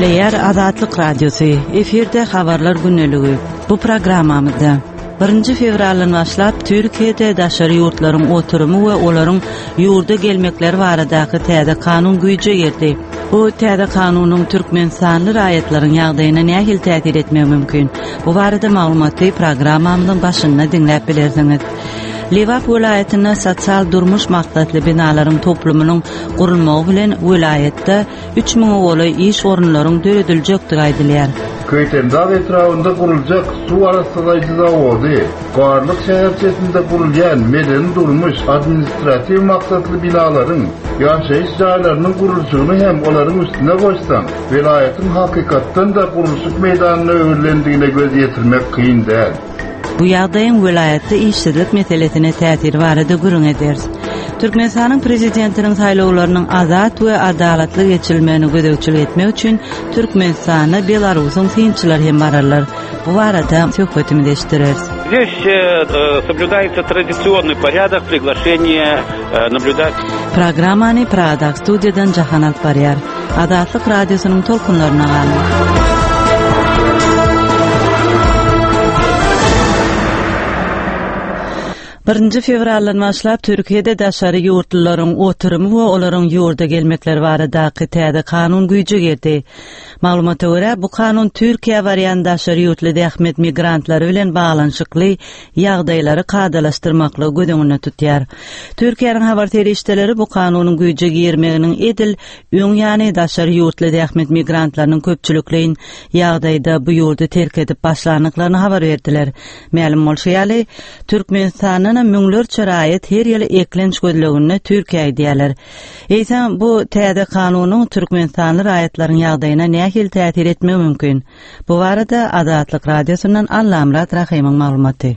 Eýär Azatlyk Radiosu efirde habarlar günneligi. Bu programmamyzda 1 fevraldan başlap Türkiýede daşary ýurtlaryň oturumy we olaryň ýurda gelmekleri baradaky täze kanun güýje girdi. Bu täze kanunyň türkmenstanly raýatlaryň ýagdaýyna nähil täsir etmegi mümkin. Bu barada maglumaty programmamyzyň başynda dinläp bilersiňiz. Liwap welaýatyna sosial durmuş maksatly binalaryň toplumynyň gurulmagy bilen welaýatda 3000 goly iş orunlaryň dörediljektigi aýdylýar. Köytendağ etrafında kurulacak su arasılayıcı zavodi, Garlyk şäherçesinde kurulýan medeni durmuş administrativ maksatly binaların ýaşaýyş jaýlarynyň kuruluşyny hem olaryň üstüne goýsaň, welaýatyň hakykatdan da kuruluşyk meýdanyna öwürlendigine göz ýetirmek kyn däl. Bu ýagdaýyň welaýatda işçilik meselesine täsiri barada gürüň eder. Türkmenistanyň prezidentiniň saýlawlarynyň azat we adalatly geçirilmegine gödäwçilik etmek üçin Türkmenistana Belarusyň synçylar hem bararlar. Bu barada söhbetimi deşdireriz. Здесь соблюдается традиционный порядок приглашения наблюдателей. Programmany Pradak studiýadan Jahan Alparýar, Azatlyk Radiosynyň tolkunlaryna galdy. 1 fevraldan başlap Türkiýede daşary ýurtlaryň oturumy we olaryň ýurda gelmekleri baradaky täze kanun güýje girdi. Maglumata görä bu kanun Türkiýe bariýan daşary ýurtly dähmet migrantlary bilen baglanyşykly ýagdaýlary kadalaşdyrmakly gödüňüne tutýar. Türkiýanyň habar terişdeleri bu kanunyň güýje girmeginiň edil öň ýany daşary ýurtly dähmet migrantlarynyň köpçülikliň ýagdaýda bu ýurdu terk edip başlanyklaryny habar berdiler. Ma'lum bolşaýaly Türkmenistanyň müňlerçe raýat her ýyly eklenç gözleginde Türkiýe diýerler. Eýsem bu täze kanunyň Türkmenistanyň raýatlaryň ýagdaýyna nähil täsir etmegi mümkin. Bu barada Azatlyk Radiosynyň Allamrat Rahimyň maglumaty.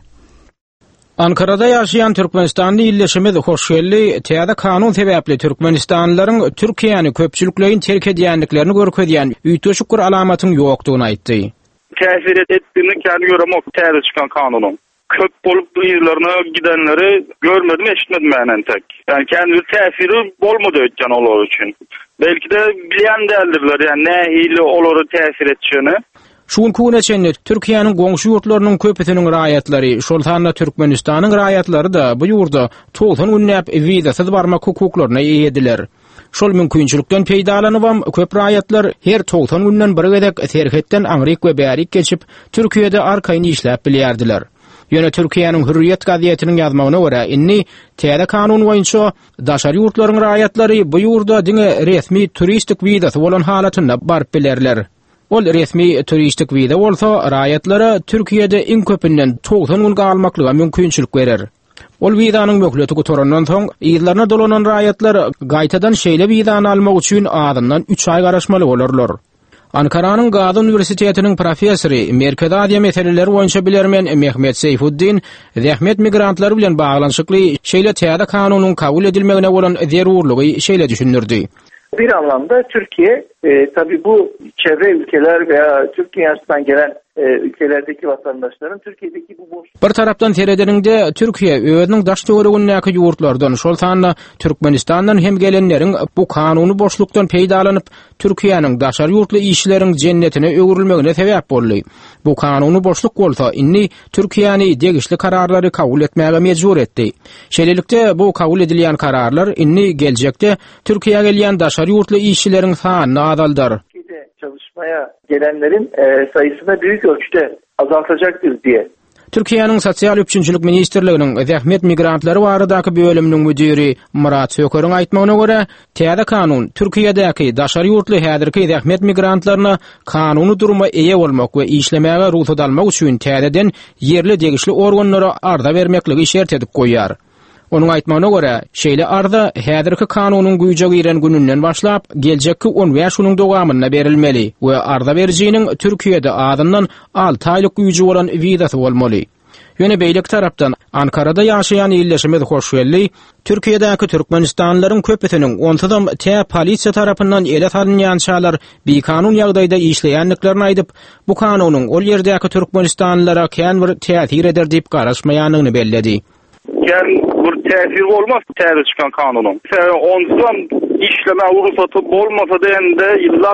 Ankara'da yaşayan Türkmenistanlı illeşmedi hoş geldi. Täze kanun sebäpli Türkmenistanlylaryň Türkiýany köpçüliklerin terk edýänliklerini görkezýän üýtüşik bir alamatyň ýokdugyny aýtdy. Täsir etdiğini kendi göremok täze çykan kanunyň. Köp bolup bu ýerlerine gidenleri görmedim, eşitmedim menen tek. Yani kendi täsiri bolmady ötken olar üçin. Belki de bilýän däldirler, yani nähili olary täsir etjeni. Şuň kuneçenli Türkiýanyň goňşy ýurtlarynyň köpetiniň raýatlary, şoltanda Türkmenistanyň raýatlary da bu ýurda toğdan ünnäp wizasyz barmak hukuklaryna eýediler. Şol mümkinçilikden peýdalanyp köp raýatlar her toğdan ünnen bir gedek terhetden Aňryk we bärik geçip Türkiýede arkaýyn işläp bilýärdiler. Ýöne Türkiýanyň Hürriyet gazetiniň ýazmagyna görä, inni täze kanun boýunça daşary ýurtlaryň raýatlary bu ýurda diňe resmi turistik wizasy bolan halatynda barp bilerler. Ol resmi turistik wiza bolsa raýatlara Türkiýede iň köpünden 90 gün galmaklyga mümkinçilik berer. Ol wizanyň möhleti gutorandan soň ýyllaryna dolanan raýatlar gaýtadan şeýle wizany almak üçin adamdan 3 ay garaşmaly bolarlar. Ankara'nın Gazi Üniversitetiniň profesori, Merkez Aziýa meseleleri boýunça bilermen Mehmet Seyfuddin, dähmet migrantlary bilen baglanyşykly şeýle täze kanunyň kabul edilmegine bolan zerurlygy şeýle düşündirdi. Bir anlamda Türkiye, tabii bu çevre ülkeler veya Türkiye'den gelen ülkelerdeki vatandaşların Türkiye'deki bu boş. Bir tarapdan seredeniňde Türkiýe özüniň daş töweregindäki ýurtlardan, şol sanly Türkmenistandan hem gelenleriň bu kanuny boşlukdan peýdalanyp Türkiýanyň daşary ýurtly işleriň jennetine öwürilmegine sebäp boldy. Bu kanuny boşluk bolsa, inni Türkiýany degişli kararlary kabul etmäge mejbur etdi. Şeýlelikde bu kabul edilýän kararlar inni geljekde Türkiýe'ye gelýän daşary ýurtly işçileriň sanyny azaldar. Çalışmaya gelenlerin sayısını büyük ölçüde azaltacaktır diye. Türkiýanyň Sosial Üçinçilik Ministrliginiň dähmet migrantlary baradaky bölüminiň müdiri Murat Sökeriň aýtmagyna görä, täze kanun Türkiýedäki daşary ýurtly häzirki dähmet migrantlaryna kanuny durma eýe bolmak we işlemäge ruhsat almak üçin täzeden yerli degişli organlara arda bermekligi şert edip goýýar. Onuň aýtmagyna görä, şeýle arda häzirki kanunyň güýje giren gününden başlap geljekki 15 ýylyň dowamyna berilmeli we arda berjiniň Türkiýede adından 6 aýlyk güýji bolan wizasy bolmaly. Ýöne beýlek tarapdan Ankara'da ýaşaýan ýyllaşymy hoş geldi. Türkiýedäki Türkmenistanlylaryň köpüsiniň onsuzam polisiýa tarapyndan ele salynýan şalar bir kanun ýagdaýda işleýänliklerini aýdyp, bu kanunyň ol ýerdäki Türkmenistanlylara kän bir täsir eder diýip garaşmaýanyny belledi. Yani bir täsir bolmaz täze çykan kanunun. Onsuzam işleme ruhsaty bolmasa da ýyllap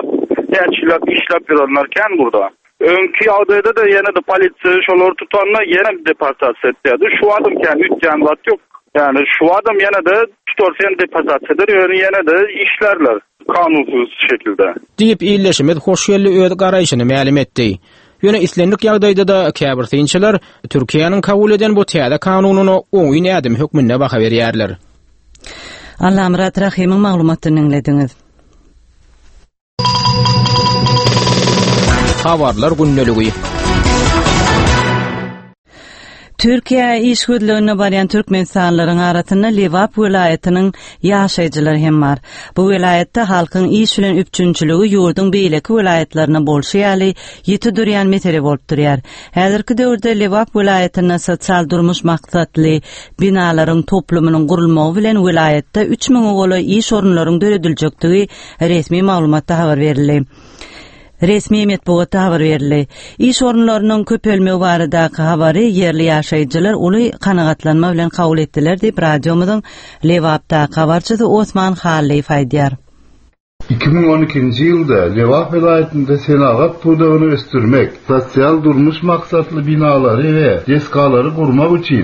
näçilap işlep birenlerken burada. Önkü ýagdaýda da ýene de polisiýa şolar tutanlar ýene deportasiýa etdi. Şu adamken 3 janbat ýok. Yani şu adam ýene de tutarsan deportasiýa eder, ýene de işlerler kanunsuz şekilde. Diýip illeşmet hoş ýerli öýde garaýşyny ma'lum etdi. Ýöne islendik ýagdaýda da käbir synçylar Türkiýanyň kabul eden bu täze kanunyny oňy nädem hökmüne baka berýärler. Allah Murat Rahimyň maglumatlaryny dinlediňiz. Habarlar günneligi. Türkiýe işgüdlüğüne baryan Türkmenistanlaryň arasynda Lewap welaýatynyň ýaşaýjylary hem bar. Bu welaýatda halkyň iş bilen üpçünçiligi ýurdun beýleki welaýatlaryna bolşýaly ýeti durýan mesele bolup durýar. Häzirki döwürde Lewap welaýatyna sosial durmuş maksatly binalaryň toplumynyň gurulmagy bilen welaýatda 3000 goly iş orunlaryň dörediljektigi resmi maglumatda habar berildi. Resmi metbuatda habar berildi. İş orunlarynyň köpelmegi baradaky habary yerli ýaşaýjylar uly kanagatlanma bilen kabul etdiler diýip radiomyzyň Lewapda habarçysy Osman Halleýew aýdýar. 2012-nji ýylda Lewap welaýatynda senagat pudagyny östürmek, sosial durmuş maksatly binalary we deskalary gurmak üçin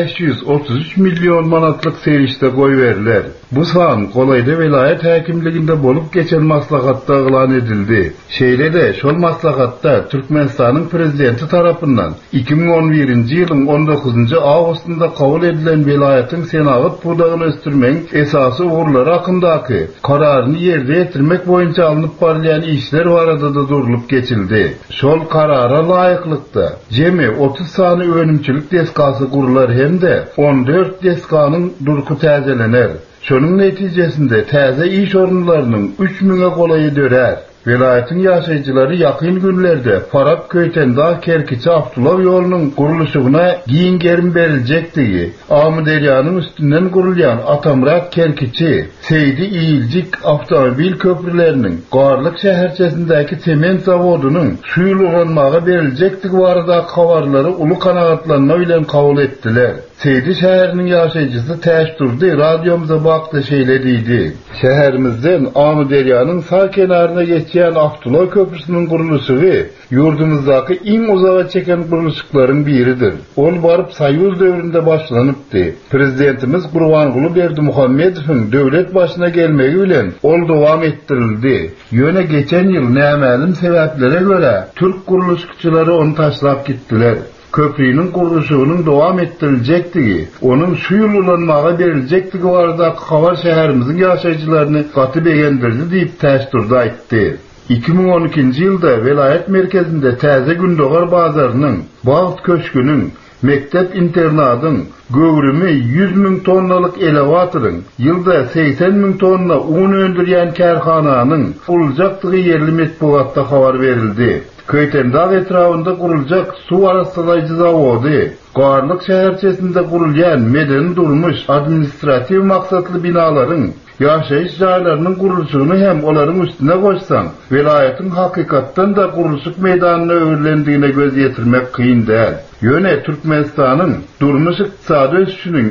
533 million manatlyk serişde goý beriler. Bu san golayda welaýat häkimliginde bolup geçen maslahatda elan edildi. Şeýle-de şol maslahatda Türkmenistanyň prezidenti tarapyndan 2011-nji ýylyň 19-njy awgustynda kabul edilen welaýatyň senagat pudagyny östürmeň esasy urlary hakyndaky kararyny ýerde ýetirmek boýunça alınıp barýan işler barada da durulup geçildi. Şol karara laýyklykda jemi 30 sany önümçilik deskasy gurular hemde 14 deskanyň durku täzelener. Şonun netijesinde täze iş orunlarynyň 3000'e golaýy dörer. Welaýatyň ýaşaýjylary ýakyn günlerde Farap Köytenda Kerkiçi Abdullah ýolunyň guruluşyna giň gerim beriljekdigi, Amy Deryanyň üstünden gurulýan Atamrak Kerkiçi, Seydi İýilcik awtomobil köprüleriniň, Garlyk şäherçesindäki sement zawodunyň suýulganmagy beriljekdigi barada habarlary uly kanagatlanma bilen kabul etdiler. Seydi şäheriniň ýaşaýjysy täşdurdy, radiomyza bakdy şeýle diýdi. Şäherimizden Amy Deryanyň sağ kenaryna geçýän Abdullah köprüsiniň guruluşy ýurdumyzdaky iň uzaga çeken guruluşlaryň biridir. Ol baryp Soýuz döwründe başlanypdy. Prezidentimiz Gurbanguly Berdimuhammedowyň döwlet başyna gelmegi bilen ol dowam etdirildi. Ýöne geçen ýyl nämälim sebeplere göre Türk guruluşçylary onu taşlap gitdiler. Köprüýüniň guruluşynyň dowam ettiriljekdigi, onuň suýulanmagy beriljekdigi barada habar şäherimiziň ýaşaýjylaryny gaty beýendirdi diýip täşdirde aýtdy. 2012-nji ýylda welaýat merkezinde täze gündogar bazarynyň, Bağıt köşküniň, mektep internadyň, göwrümi 100.000 tonnalyk elewatoryň, ýylda 80.000 tonna un öndürýän kärhananyň guruljakdygy yerli metbuatda habar berildi. Köytenda etrafında kurulacak su arasılayıcı zavodi, Garlyk şäherçesinde kurulýan medeni durmuş administrativ maksatly binaların, ýaşaýyş jaýlarynyň guruluşyny hem olaryň üstüne goýsaň, welaýatyň hakykatdan da guruluşyk meýdanyna öwürlendigine göz ýetirmek kıyın däl. Ýöne Türkmenistanyň durmuş ykdysady ösüşiniň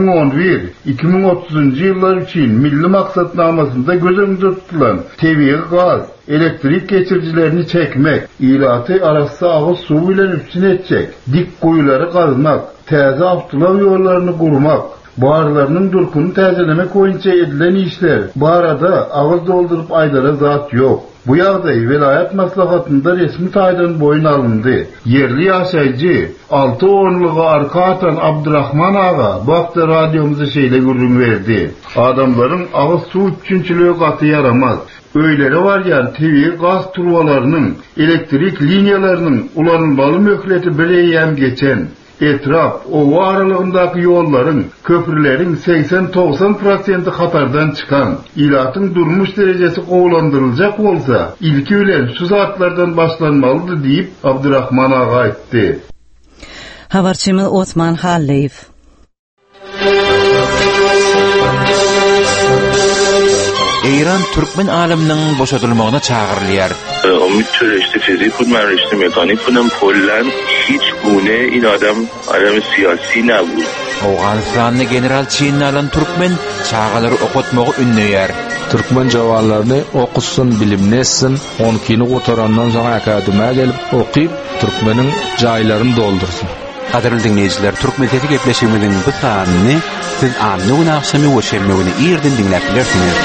2011-2030-njy ýyllar üçin milli maksatnamasynda göz öňünde tutulan tebii gaz, elektrik geçiricilerini çekmek, ilaty arasy agyz suw bilen üstün etjek, dik goýulary gazmak, täze awtolap ýollaryny gurmak, barlarynyň durkuny täzelemek boýunça edilen işler barada agyz doldurup aýdara zat ýok. Bu ýagdaý welaýat maslahatynda resmi taýdan boýun alındy. Yerli ýaşaýjy 6 onlugy arka atan Abdurrahman aga bakda radiomuza şeýle gürrüň berdi. Adamlaryň agyz suw üçinçiligi gaty yaramaz. Öýleri barýan tebii gaz turbalarynyň, elektrik liniýalarynyň ulanmaly möhleti bir ýem geçen. Etraf, owa aralygyndaky ýollaryň, köprüleriň 80-90% hatardan çykan, ilatyň durmuş derejesi gowlandyryljak bolsa, ilki bilen şu zatlardan başlanmalydy diýip Abdurrahman aga aýtdy. Habarçymyz Osman Halleýew. İran Türkmen aleminin boşadılmağına çağırılıyor. Ümitçi fizik mekanik bunun pollen hiç gune in adam siyasi nebud. Awganistan'da general çiğnini alan Türkmen çağalary okutmagy ünleýär. Türkmen jawallarını okusun, bilimlesin, 12'ni otarandan sonra akademiye gelip okuyup Türkmenin jaýlaryny doldursun. Qadirli dinleyijiler, Türkmendäki gepleşigimiziň bu sanyny siz anlygyny akşamy we şemmeňi ýerden dinläp bilersiniz.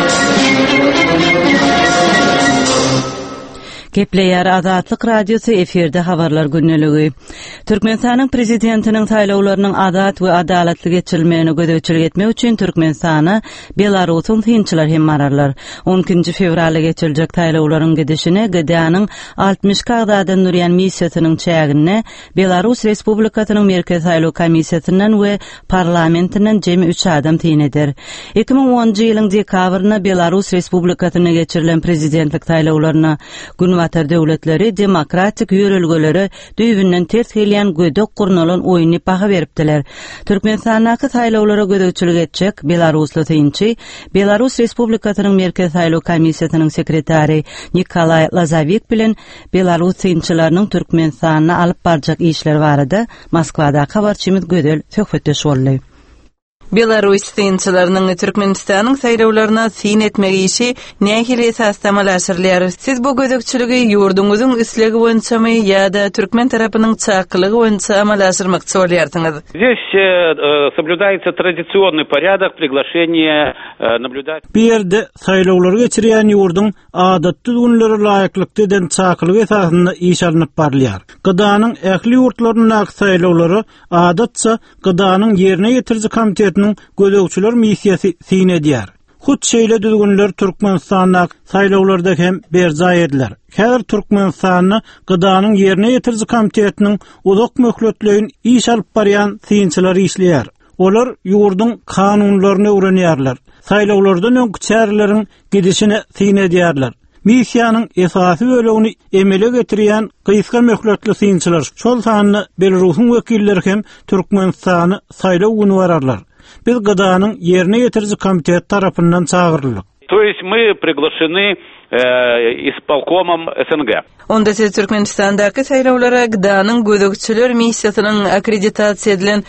Gepleýär Azatlyk radiosu eferde habarlar günneligi. Türkmenistanyň prezidentiniň saýlawlarynyň azat we adalatly geçirilmegine gödöçülük etmek üçin Türkmenistana Belarusyň synçylar hem mararlar. 12 fevralda geçirijek saýlawlaryň gidişine GDA-nyň 60 kagdadan nuryan missiýasynyň çägine Belarus Respublikasynyň Merkez Saýlaw Komissiýasynyň we parlamentinden jemi 3 adam teýin eder. 2010-njy ýylyň dekabryna Belarus Respublikasyna geçirilen prezidentlik saýlawlaryna Watar döwletleri demokratik ýörelgeleri düýbünden ters gelýän gödök gurnalan oýuny paha beripdiler. Türkmenistanyň saýlawlara gödöçülük etjek Belarusly synçy Belarus Respublikasynyň Merkez Saýlaw Komissiýasynyň sekretary Nikolay Lazavik bilen Belarus synçylarynyň Türkmenistanyna alyp barjak işler barada Moskwada habarçymyz Gödel söhbetdeş boldy. Belarus synçylarynyň Türkmenistanyň saýlawlaryna syn etmegi işi nähili esasdamalaşyrylýar. Siz bu gödökçüligi ýurduňyzyň üslegi boýunçamy ýa-da türkmen tarapynyň çakylygy boýunça amalaşdyrmakçy bolýarsyňyz. Здесь соблюдается традиционный порядок приглашения наблюдателей. Bir ýerde saýlawlary geçirýän ýurduň adatly günleri laýyklykdy eden çakylyk esasynda iş alınıp barlýar. GDA-nyň ähli ýurtlarynyň saýlawlary adatça GDA-nyň ýerine ýetirji komiteti gödökçüler missiýasy syn edýär. Hut şeýle düzgünler Türkmenistanyň saýlawlarda hem berjay ediler. Häzir Türkmenistanyň GDA-nyň ýerine ýetirji komitetiniň uzak möhletleýin iş alyp barýan synçylar işleýär. Olar ýurduň kanunlaryny öwrenýärler. Saýlawlardan öňki çäreleriň gidişine syn edýärler. Missiýanyň esasy bölegini emele getirýän gyska möhletli synçylar şol sanyny Belarusyň wekilleri hem Türkmenistany saýlaw güni bararlar. Biz GDA-nyň ýerine ýetirji komitet tarapyndan çağıryldyk. То есть мы приглашены исполкомом СНГ. Onda siz Türkmenistandaky saýlawlara GDA-nyň gödökçüler missiýasynyň akkreditasiýa edilen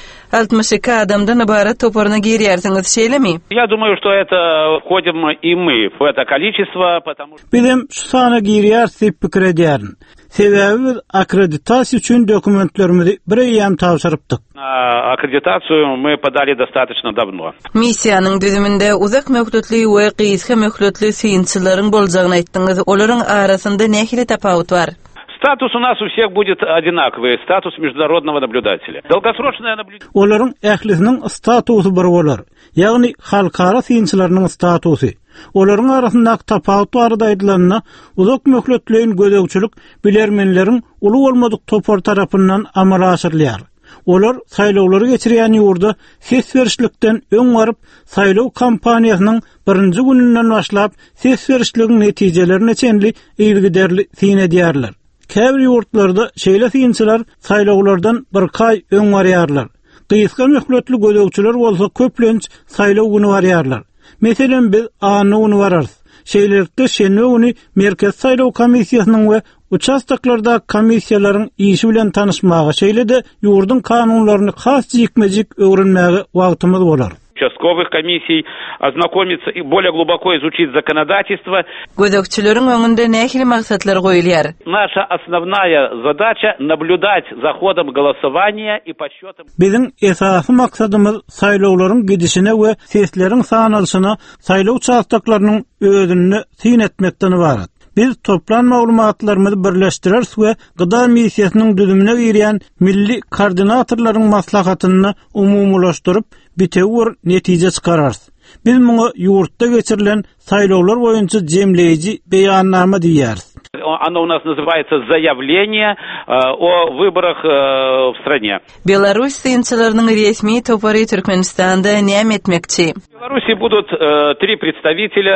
62 adamdan ibaret toparyna girýärsiňiz, şeýlemi? Я думаю, что это входим и мы в это количество, потому что Bizim şu sana girýär diýip pikir edýärin. Sebebi biz akkreditasiýa üçin dokumentlerimizi bir ýam tapşyrypdyk. Аккредитацию мы подали достаточно давно. Missiýanyň düzüminde uzak möhletli we gyska möhletli synçylaryň boljagyny aýtdyňyz. Olaryň arasynda nähili tapawut var? Статус у нас у всех будет одинаковый, статус международного наблюдателя. Долгосрочное наблюдение. Olaryň ählisiniň statusy bir bolar. Ýagny halkara synçylarynyň statusy. Olaryň arasyndaky tapawut barada aýdylanyna uzak möhletleýin gödökçülük bilermenleriň uly bolmadyk topar tarapyndan amala aşyrylýar. Olar saýlawlary geçirýän ýurda ses berişlikden öň garyp saýlaw kampaniýasynyň birinji gününden başlap ses berişligiň netijelerini çenli ilgiderli syn edýärler. Käbir ýurtlarda şeýle synçylar saýlawlardan bir kay öň barýarlar. Gyska möhletli gödökçüler bolsa köplenç saýlaw güni barýarlar. Meselen biz any güni bararys. Şeýlelikde şenwe güni Merkez Saýlaw Komissiýasynyň we uçastaklarda komissiýalaryň işi bilen tanışmagy, şeýle de ýurdun kanunlaryny has jikmejik öwrenmäge wagtymyz bolar. Участковых комиссий ознакомиться и более глубоко изучить законодательство. Gödökçüleriň öňünde nähili maksatlar goýulýar? Наша основная задача наблюдать за ходом голосования и подсчётом. Bizim esasy maksadymyz saýlawlaryň gidişine we sesleriň sanalyşyna saýlaw uçastaklarynyň özüni syn etmekden ibaret. Biz toplan maglumatlarymyzy birleşdirers we GDA missiýasynyň düzümine girýän milli koordinatorlaryň maslahatyny umumlaşdyryp bitewir netije çykararys. Biz muňa ýurtda geçirilen saýlawlar boýunça jemleýiji beýannama diýäris. Оно у нас называется заявление о выборах в стране. Беларусь synçylarynyň resmi topary Türkmenistanda näme etmekçi? В Беларуси будут 3 представителя,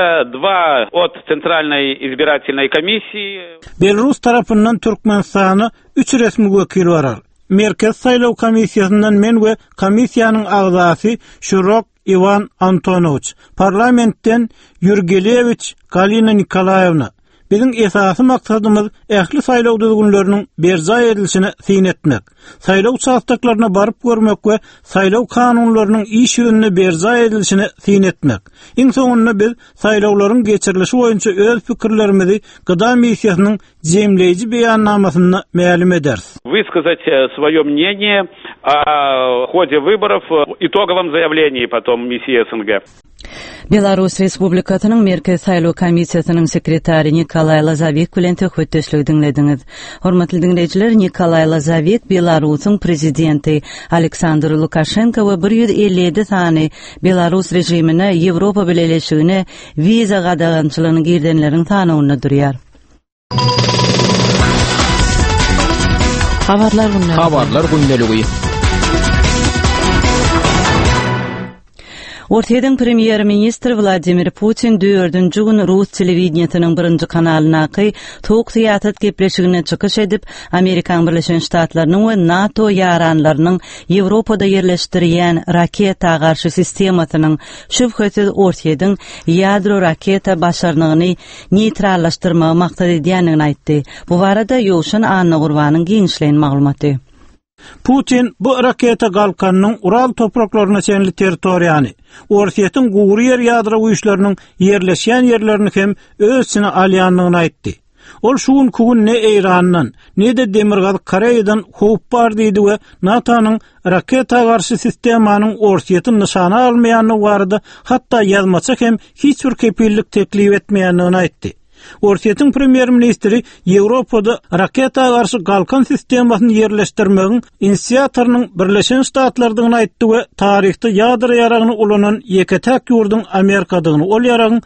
2 от Центральной избирательной комиссии. Belarus tarapyndan Türkmenistana 3 resmi wekil barar. Merkez Saýlaw Komissiýasyndan men we komissiýanyň agzasy Şurok Ivan Antonovich, parlamentden Yurgelevich Galina Nikolaevna, Bizim esasy maksadymyz ähli saýlaw düzgünleriniň berza edilişine syn etmek. Saýlaw çağdaklaryna baryp görmek we saýlaw kanunlarynyň iş ýönüne berza edilişine syn etmek. Iň soňunda biz saýlawlaryň geçirilişi boýunça öz pikirlerimizi Gyda missiýasynyň jemleýiji beýannamasyna ma'lum ederiz. Высказать своё мнение о ходе выборов, итоговом заявлении потом миссии СНГ. Belarus Respublikasynyň Merkez Saýlaw Komissiýasynyň sekretary Nikolay Lazavik bilen töhfetdeşlik dinlediňiz. Hormatly dinleýijiler, Nikolay Lazavik Belarusyň prezidenti Aleksandr Lukashenko we 157 sany Belarus rejimine Ýewropa bilen eleşigine wiza gadagançylygyny girdenleriň sanyny durýar. Habarlar gündäligi. Ortaýdan Premier Ministr Vladimir Putin 4-nji gün Rus telewizionynyň 1-nji kanalyna tok syýasat gepleşigine çykyş edip, Amerikan Birleşen Ştatlarynyň we NATO ýaranlarynyň Ýewropada ýerleşdirýän raketa garşy sistemasynyň şübhesiz ortaýdan ýadro raketa başarnygyny neytrallaşdyrmagy maksat edýändigini aýtdy. Bu barada Ýowşan Anna Gurbanyň giňişleýän maglumaty. Putin bu raketa galkanyň Ural topraklaryna çenli territoriýany, Ortaýatyň gowru ýer ýadro güýçleriniň ýerleşýän ýerlerini hem özüne alýanlygyny aýtdy. Ol şuň kugun ne Eýrandan, ne de Demirgaz Koreýadan howp bar diýdi we NATO'nyň raketa garşy sistemanyň Ortaýaty nyşana almaýanyny barada hatda ýazmaça hem hiç bir kepillik teklip etmeýändigini aýtdy. Ortaýatyň premier ministri Ýewropada raketa garşy galkan sistemasyny ýerleşdirmegiň inisiýatorynyň Birleşen Ştatlardygyny aýtdy we taryhda ýadro ýaragyny ulanan ýeketäk ýurdun Amerikadygyny ol ýaragyň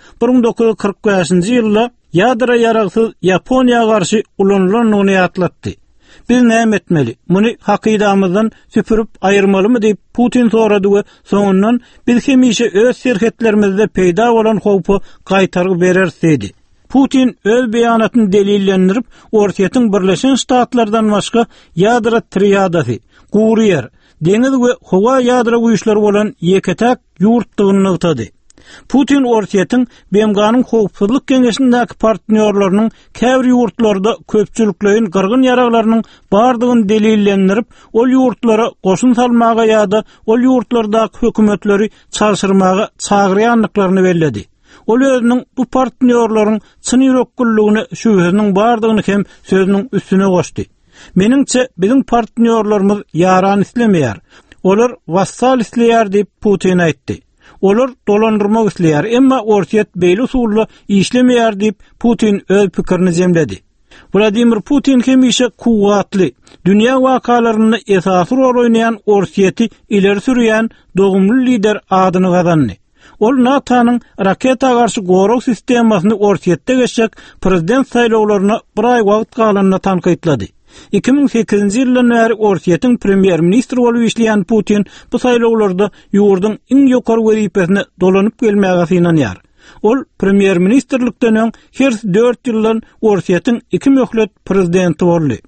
1945-nji ýylda ýadro ýaragsyz Ýaponiýa garşy ulanylanyny ýatlatdy. Biz näme etmeli? Muny hakydamyzdan süpürüp aýyrmalymy diýip Putin sorady we soňundan biz hemişe öz serhetlerimizde peýda bolan howpy gaýtaryp bereriz dedi. Putin öz beýanatyny delillendirip, Ortaýatyň Birleşen Ştatlardan başga ýadro triadasy, gowru ýer, deňiz we howa ýadro güýçleri bolan ýeketäk ýurtdygyny ýytady. Putin Ortaýatyň BMG-nyň howpsuzlyk keňeşindäki partnerlarynyň käbir ýurtlarda köpçülikleýin gyrgyn ýaraglarynyň bardygyny delillendirip, ol ýurtlara goşun salmaga ýa-da ol ýurtlardaky hökümetleri çalşyrmaga çagyrýanlyklaryny belledi. Ol özüniň bu partnerlaryň çyn ýürekgülligini şübhesiniň bardygyny hem sözüniň üstüne goşdy. Meningçe bizim partnerlarymyz ýaran islemeýär. Olar wassal isleýär diýip Putin aýtdy. Olar dolandyrmak isleýär, emma Ortaýat beýle usulla işlemeýär diýip Putin öz pikirini jemledi. Vladimir Putin hemişe kuwatly, dünýä wakalaryny esasy rol oýnaýan Ortaýaty ileri sürýän dogumly lider adyny gazandy. Ol NATO'nyň raketa garşy gowruk sistemasyny Ortaýatda geçek prezident saýlawlaryna bir ay wagt galanyna tanqytlady. 2008-nji ýyldan bäri Ortaýatyň premier ministri bolup işleýän Putin bu saýlawlarda ýurdun iň ýokary wezipesine dolanyp gelmäge synanýar. Ol premier ministrlikden öň her 4 ýyldan Ortaýatyň 2 möhlet prezidenti boldy.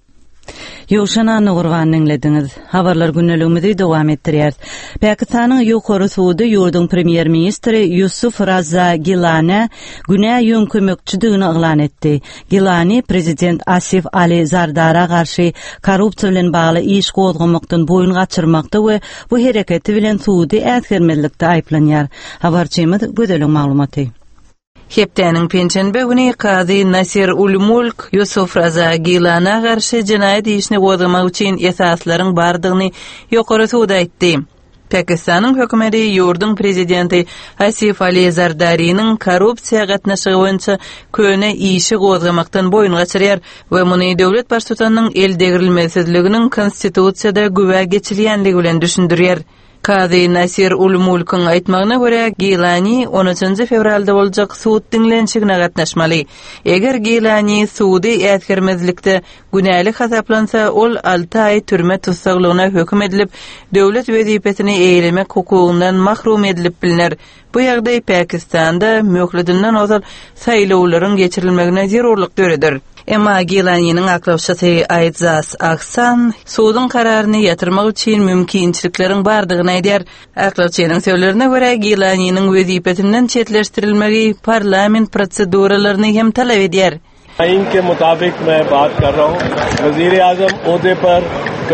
Ýowşan Anna Gurbanyň dinlediňiz. Habarlar günneligimizi dowam etdirýär. Pakistanyň ýokary suwdy ýurdun premier ministri Yusuf Raza Gilani günä ýön kömekçidigini eglan etdi. Gilani prezident Asif Ali Zardara garşy korrupsiýa bilen bagly iş gozgamykdan boyun gaçyrmakda we bu hereketi bilen suwdy ätgermezlikde aýplanýar. Habarçymyz gödeliň maglumaty. Hepdeniň pençenbe güni Qadi Nasir ul-Mulk Yusuf Raza Gilana garşy jinayet işini gozgamak üçin esaslaryň bardygyny ýokary suwda aýtdy. Pakistanyň hökümeti ýurdun prezidenti Asif Ali Zardari'nin korrupsiýa gatnaşygy boýunça köne işi gozgamakdan boyun gaçyrýar we muny döwlet başçysanyň eldegirilmezliginiň konstitusiýada güwe geçilýänligi bilen düşündirýär. Qadi Nasir ul-Mulk'ın aýtmagyna görä Gilani 13 fevralda boljak suud dinlenşigine gatnaşmaly. Eger Gilani suudy ätgermezlikde günälik hasaplansa, ol 6 ay türme tutsaglygyna höküm edilip, döwlet wezipesini eýlemek hukugundan mahrum edilip bilinär. Bu ýagdaý Pakistanda möhletinden ozal saýlawlaryň geçirilmegine zerurlyk döredir. Emma Gilani'nin aklawçysy Aýtzas Ahsan suudun kararyny ýatyrmak üçin mümkinçilikleriň bardygyny aýdýar. Aklawçynyň sözlerine görä Gilani'nin wezipetinden çetleşdirilmegi parlament proseduralaryny hem talap edýär. आइन के मुताबिक मैं बात कर रहा हूं वजीर-ए-आज़म ओहदे पर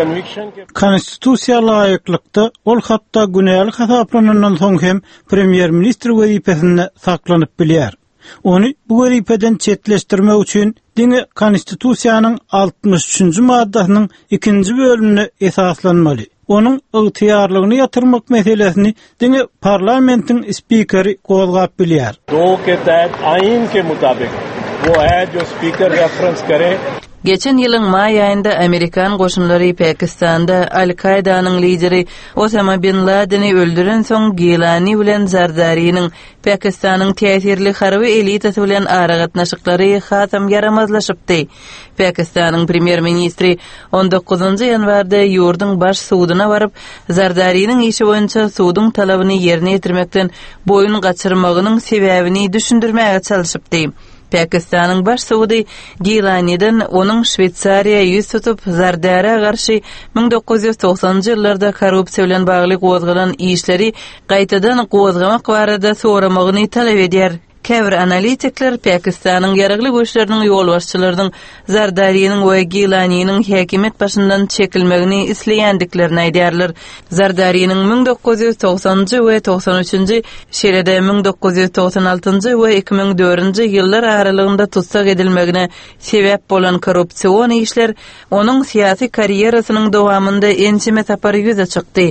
Konstitusiya laýyklykda ol hatda günäli hasaplanynan soň hem premier ministr wezipesinde saklanyp bilýär. Onu bu wezipeden çetleşdirmek üçin diňe konstitusiýanyň 63-nji maddasynyň 2-nji bölümine esaslanmaly. Onuň ygtyarlygyny ýatyrmak meselesini diňe parlamentiň spikeri gozgap bilýär. Do ke taht ain ke mutabik wo hai jo speaker reference kare. Geçen yılın may ayında Amerikan goşunları Pakistan'da Al-Qaida'nın lideri Osama Bin Laden'i öldüren son Gilani bilen Zardari'nin Pakistan'ın tesirli harbi elitesi bilen aragatnaşıkları hatam yaramazlaşıptı. Pakistan'ın premier ministri 19. yanvarda yurdun baş suuduna varıp Zardari'nin işi boyunca suudun talabını yerine getirmekten boyun kaçırmağının sebebini düşündürmeye çalışıptı. Pakistan'ın baş suudi Gilani'den onun Şveýçariýa ýüz tutup Zardara garşy 1990-njy ýyllarda korrupsiýa bilen bagly gozgalan işleri gaýtadan gozgamak barada soramagyny talap edýär. Käbir analitikler Pakistan'ın yaragly güýçleriniň ýolbaşçylarynyň Zardariýanyň we Gilani'niň häkimet başyndan çekilmegini isleýändiklerini aýdýarlar. Zardariýanyň 1990-njy we 93-nji şerede 1996-njy we 2004-nji ýyllar aralygynda tutsak edilmegine sebäp bolan korrupsiýon işler onuň syýasy karýerasynyň dowamynda ençime tapary ýüze çykdy.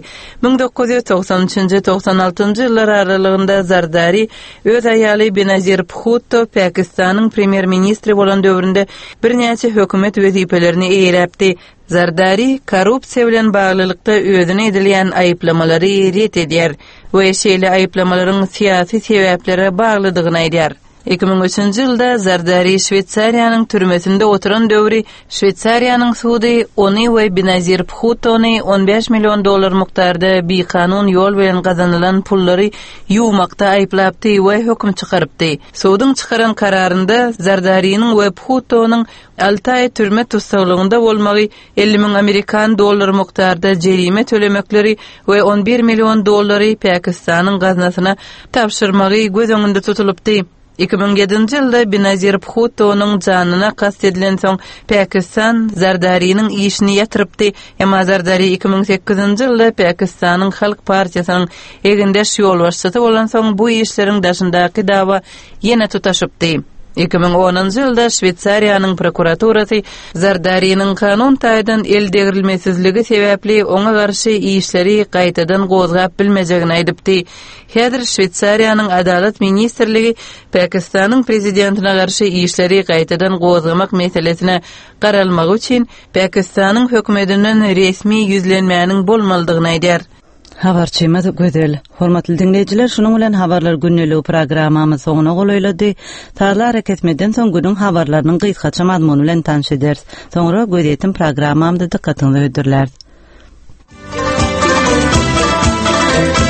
1993-nji 96-njy ýyllar aralygynda Zardari öz aýaly Benazir Bhutto Pakistan'ın premier ministri bolan döwründe birnäçe hökümet wezipelerini eýräpdi. Zardari korrupsiýa bilen baglylykda özüne edilýän aýyplamalary ret edýär we şeýle aýyplamalaryň syýasy sebäplere baglydygyny aýdýar. 2003-nji ýylda Zardari Şveýçariýanyň türmesinde oturan döwri Şveýçariýanyň suudy ony we Benazir Bhuttony $15 milyon mukdarda bir kanun ýol bilen gazanylan pullary ýuwmakda aýplapdy we hökm çykarypdy. Suudun çykaran kararynda Zardariýanyň we Bhuttonyň 6 ay türme tutsakligynda bolmagy $50 000 Amerikan mukdarda jerime tölemekleri we $11 milyon Pakistanyň gaznasyna tapşyrmagy göz öňünde tutulupdy. 2007-nji ýylda Benazir Bhuttonyň janyna kast edilen soň Pakistan Zardariýanyň işini ýatyrypdy. Emma Zardari 2008-nji ýylda Pakistanyň Halk Partiýasynyň egendeş ýolbaşçysy bolan soň bu işleriň daşyndaky dawa ýene tutaşypdy. 2010-njy ýylda Şveýçariýanyň prokuraturasy Zardariýanyň kanun taýdan el degirilmesizligi sebäpli oňa garşy işleri gaýtadan gozgap bilmejegini aýdypdy. Häzir Şveýçariýanyň adalet ministrligi Pakistanyň prezidentine garşy işleri gaýtadan gozgamak meselesine garalmagy üçin Pakistanyň hökümetinden resmi ýüzlenmäniň bolmalydygyny aýdýar. Habarçymyz gözel. Hormatly dinleýijiler, şunuň bilen habarlar günnüligi programmamyz soňuna golaýlady. Tarlar hareketmeden soň günüň habarlarynyň gysgaça mazmuny bilen tanış ederiz. Soňra gözetim programmamyzda dikkatinizi öýdürler.